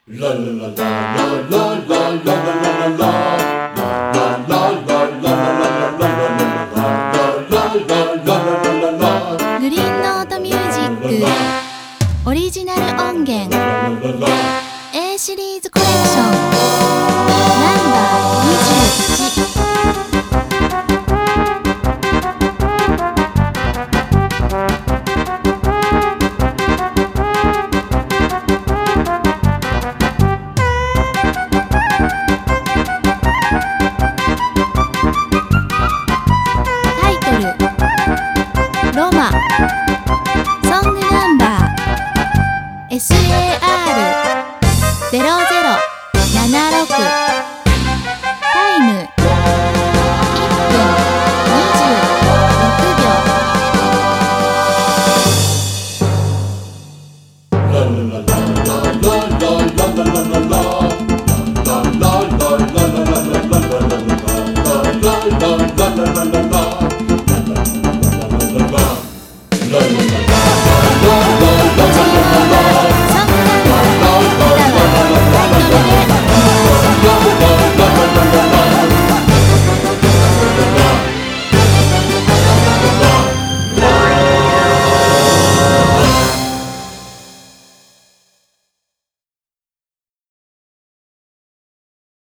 グリーンノートミュージックオリジナル音源 A シリーズコレクションナンバー21。ロマソングナンバー SAR0076 タイム1分26秒。